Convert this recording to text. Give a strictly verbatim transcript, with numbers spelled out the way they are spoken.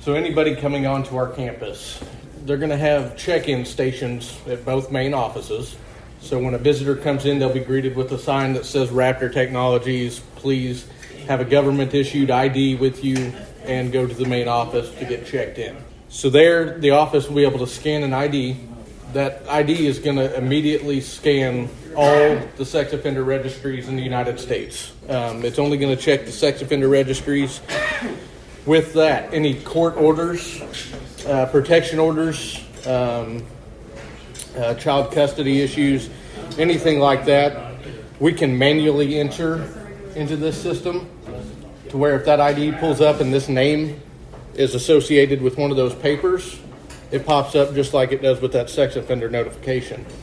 So anybody coming onto our campus, they're going to have check-in stations at both main offices. So when a visitor comes in, they'll be greeted with a sign that says Raptor Technologies. Please have a government-issued I D with you and go to the main office to get checked in. So there, the office will be able to scan an I D. That I D is going to immediately scan all the sex offender registries in the United States. Um, it's only going to check the sex offender registries. With that, any court orders, uh, protection orders, um, uh, child custody issues, anything like that, we can manually enter into this system to where if that I D pulls up and this name is associated with one of those papers, it pops up just like it does with that sex offender notification.